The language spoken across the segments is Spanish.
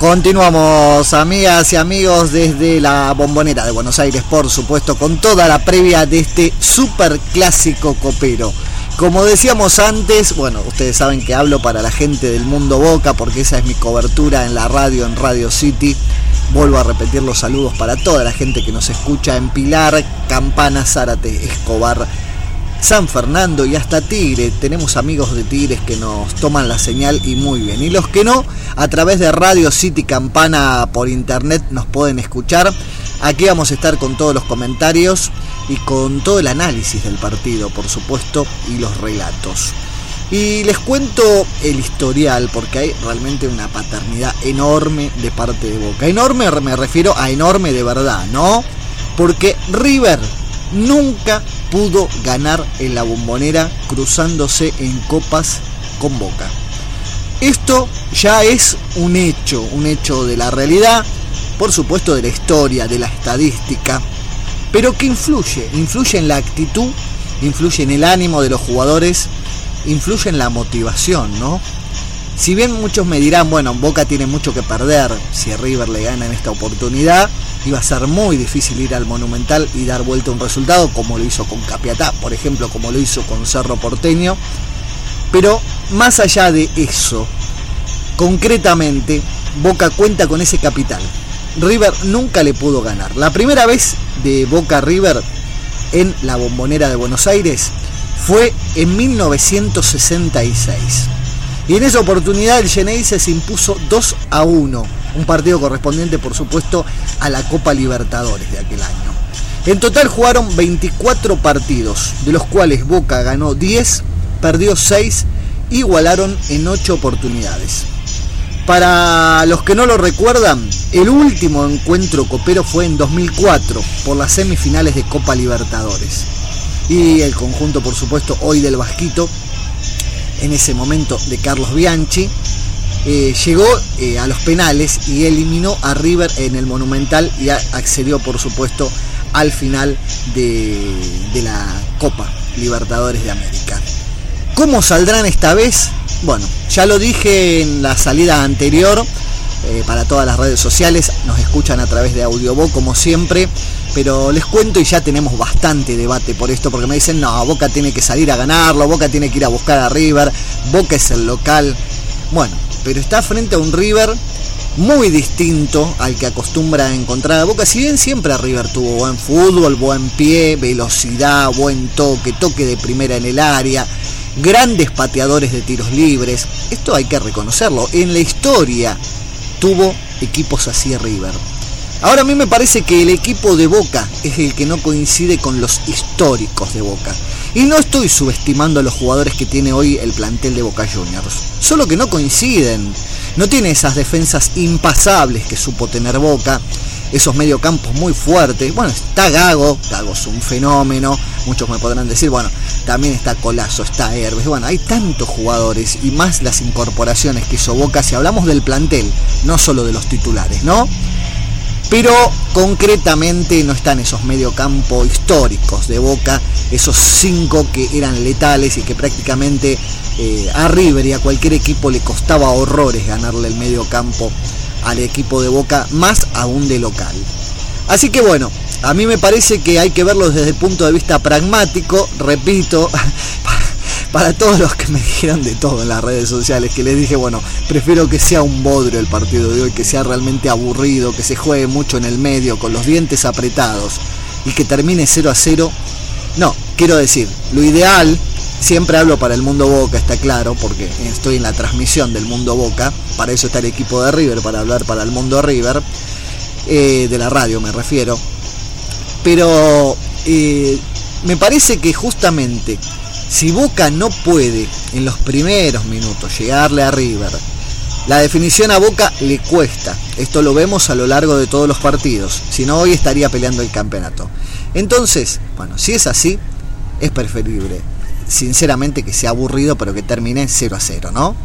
Continuamos, amigas y amigos, desde la Bombonera de Buenos Aires, por supuesto, con toda la previa de este super clásico copero. Como decíamos antes, bueno, ustedes saben que hablo para la gente del mundo Boca, porque esa es mi cobertura en la radio, en Radio City. Vuelvo a repetir los saludos para toda la gente que nos escucha en Pilar, Campana, Zárate, Escobar, San Fernando y hasta Tigre. Tenemos amigos de Tigres que nos toman la señal y muy bien. Y los que no, a través de Radio City Campana por internet nos pueden escuchar. Aquí vamos a estar con todos los comentarios y con todo el análisis del partido, por supuesto, y los relatos. Y les cuento el historial, porque hay realmente una paternidad enorme de parte de Boca. Enorme, me refiero a enorme de verdad, ¿no? Porque River nunca pudo ganar en la Bombonera cruzándose en copas con Boca. Esto ya es un hecho de la realidad, por supuesto de la historia, de la estadística, pero que influye en la actitud, influye en el ánimo de los jugadores, influye en la motivación, ¿no? Si bien muchos me dirán, bueno, Boca tiene mucho que perder, si a River le gana en esta oportunidad, iba a ser muy difícil ir al Monumental y dar vuelta a un resultado, como lo hizo con Capiatá, por ejemplo, como lo hizo con Cerro Porteño. Pero más allá de eso, concretamente, Boca cuenta con ese capital. River nunca le pudo ganar. La primera vez de Boca River en la Bombonera de Buenos Aires fue en 1966. Y en esa oportunidad el Xeneize se impuso 2-1, un partido correspondiente, por supuesto, a la Copa Libertadores de aquel año. En total jugaron 24 partidos, de los cuales Boca ganó 10, perdió 6, igualaron en 8 oportunidades. Para los que no lo recuerdan, el último encuentro copero fue en 2004, por las semifinales de Copa Libertadores. Y el conjunto, por supuesto, hoy del Vasquito, en ese momento de Carlos Bianchi, llegó a los penales y eliminó a River en el Monumental y accedió, por supuesto, al final de la Copa Libertadores de América. ¿Cómo saldrán esta vez? Bueno, ya lo dije en la salida anterior, para todas las redes sociales, nos escuchan a través de Audioboc como siempre, pero les cuento y ya tenemos bastante debate por esto, porque me dicen, no, Boca tiene que salir a ganarlo, Boca tiene que ir a buscar a River, Boca es el local. Bueno, pero está frente a un River muy distinto al que acostumbra a encontrar a Boca. Si bien siempre a River tuvo buen fútbol, buen pie, velocidad, buen toque de primera en el área, grandes pateadores de tiros libres, esto hay que reconocerlo, en la historia tuvo equipos así River. Ahora a mí me parece que el equipo de Boca es el que no coincide con los históricos de Boca. Y no estoy subestimando a los jugadores que tiene hoy el plantel de Boca Juniors, solo que no coinciden. No tiene esas defensas impasables que supo tener Boca, esos mediocampos muy fuertes. Bueno, está Gago es un fenómeno, muchos me podrán decir, bueno, también está Colazo, está Herbes, bueno, hay tantos jugadores y más las incorporaciones que hizo Boca, si hablamos del plantel, no solo de los titulares, ¿no? Pero concretamente no están esos mediocampos históricos de Boca, esos 5 que eran letales y que prácticamente a River y a cualquier equipo le costaba horrores ganarle el mediocampo al equipo de Boca, más aún de local. Así que bueno, a mí me parece que hay que verlo desde el punto de vista pragmático, repito, para todos los que me dijeron de todo en las redes sociales, que les dije, bueno, prefiero que sea un bodrio el partido de hoy, que sea realmente aburrido, que se juegue mucho en el medio, con los dientes apretados, y que termine 0-0. No, quiero decir, lo ideal, siempre hablo para el mundo Boca, está claro, porque estoy en la transmisión del mundo Boca, para eso está el equipo de River, para hablar para el mundo River, de la radio me refiero, pero me parece que justamente si Boca no puede en los primeros minutos llegarle a River, la definición a Boca le cuesta. Esto lo vemos a lo largo de todos los partidos, si no hoy estaría peleando el campeonato. Entonces, bueno, si es así, es preferible sinceramente que sea aburrido, pero que termine 0-0, ¿no?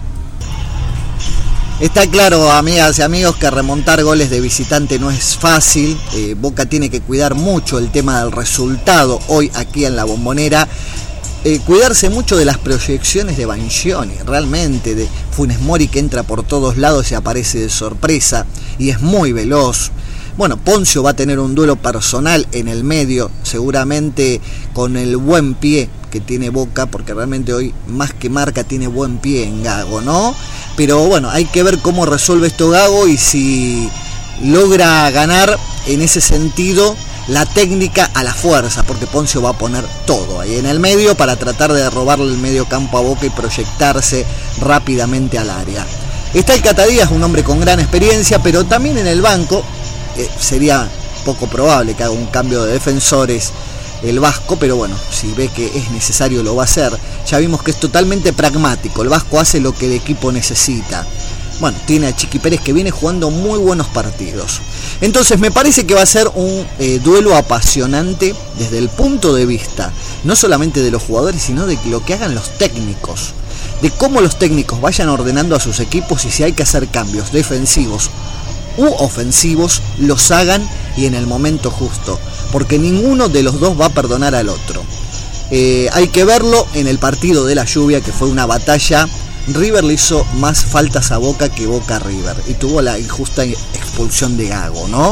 Está claro, amigas y amigos, que remontar goles de visitante no es fácil. Boca tiene que cuidar mucho el tema del resultado hoy aquí en la Bombonera. cuidarse mucho de las proyecciones de Banchioni, realmente, de Funes Mori, que entra por todos lados y aparece de sorpresa y es muy veloz. Bueno, Ponzio va a tener un duelo personal en el medio, seguramente con el buen pie que tiene Boca, porque realmente hoy más que marca tiene buen pie en Gago, ¿no? Pero bueno, hay que ver cómo resuelve esto Gago y si logra ganar en ese sentido la técnica a la fuerza, porque Ponzio va a poner todo ahí en el medio para tratar de robarle el medio campo a Boca y proyectarse rápidamente al área. Está el Cata Díaz, un hombre con gran experiencia, pero también en el banco sería poco probable que haga un cambio de defensores el Vasco, pero bueno, si ve que es necesario lo va a hacer. Ya vimos que es totalmente pragmático, el Vasco hace lo que el equipo necesita. Bueno, tiene a Chiqui Pérez que viene jugando muy buenos partidos. Entonces me parece que va a ser un duelo apasionante desde el punto de vista no solamente de los jugadores, sino de lo que hagan los técnicos, de cómo los técnicos vayan ordenando a sus equipos y si hay que hacer cambios defensivos u ofensivos, los hagan y en el momento justo, porque ninguno de los dos va a perdonar al otro. Hay que verlo en el partido de la lluvia, que fue una batalla. River le hizo más faltas a Boca que Boca a River y tuvo la injusta expulsión de Gago, ¿no?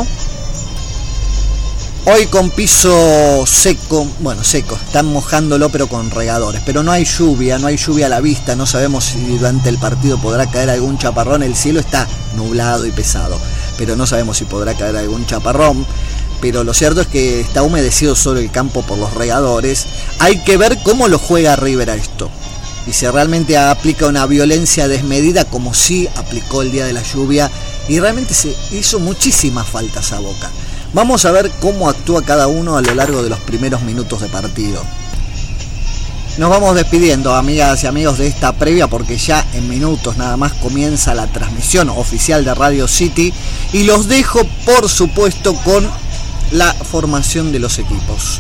Hoy con piso seco, bueno, seco, están mojándolo pero con regadores, pero no hay lluvia a la vista, no sabemos si durante el partido podrá caer algún chaparrón, el cielo está nublado y pesado, pero no sabemos si podrá caer algún chaparrón, pero lo cierto es que está humedecido solo el campo por los regadores. Hay que ver cómo lo juega River a esto. Y si realmente aplica una violencia desmedida como sí aplicó el día de la lluvia y realmente se hizo muchísimas faltas a Boca. Vamos a ver cómo actúa cada uno a lo largo de los primeros minutos de partido. Nos vamos despidiendo, amigas y amigos, de esta previa porque ya en minutos nada más comienza la transmisión oficial de Radio City y los dejo por supuesto con la formación de los equipos.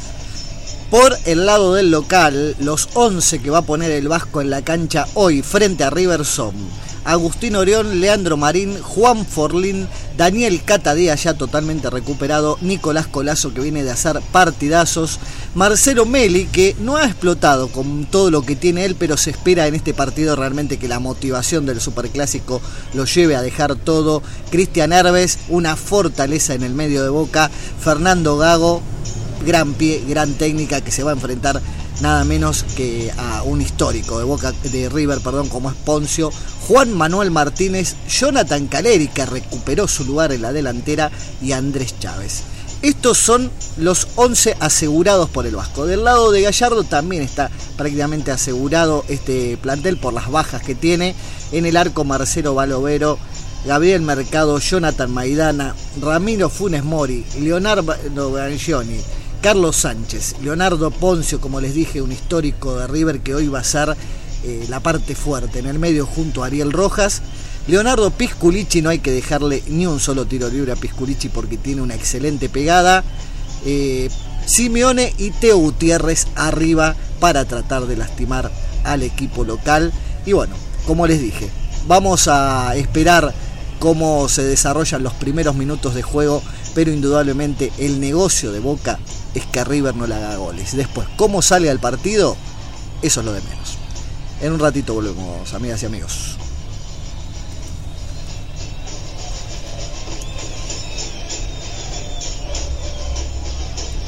Por el lado del local, los 11 que va a poner el Vasco en la cancha hoy frente a River son Agustín Orión, Leandro Marín, Juan Forlín, Daniel Cata Díaz ya totalmente recuperado, Nicolás Colazo que viene de hacer partidazos, Marcelo Meli que no ha explotado con todo lo que tiene él, pero se espera en este partido realmente que la motivación del Superclásico lo lleve a dejar todo, Cristian Herves, una fortaleza en el medio de Boca, Fernando Gago, gran pie, gran técnica, que se va a enfrentar nada menos que a un histórico de River, como es Ponzio, Juan Manuel Martínez, Jonathan Caleri, que recuperó su lugar en la delantera, y Andrés Chávez. Estos son los 11 asegurados por el Vasco. Del lado de Gallardo también está prácticamente asegurado este plantel por las bajas que tiene. En el arco Marcelo Balovero, Gabriel Mercado, Jonathan Maidana, Ramiro Funes Mori, Leonardo Banchioni, Carlos Sánchez, Leonardo Ponzio, como les dije, un histórico de River que hoy va a ser la parte fuerte. En el medio junto a Ariel Rojas, Leonardo Pisculichi, no hay que dejarle ni un solo tiro libre a Pisculichi porque tiene una excelente pegada. Simeone y Teo Gutiérrez arriba para tratar de lastimar al equipo local. Y bueno, como les dije, vamos a esperar cómo se desarrollan los primeros minutos de juego, pero indudablemente el negocio de Boca es que a River no le haga goles. Después, cómo sale al partido, eso es lo de menos. En un ratito volvemos, amigas y amigos.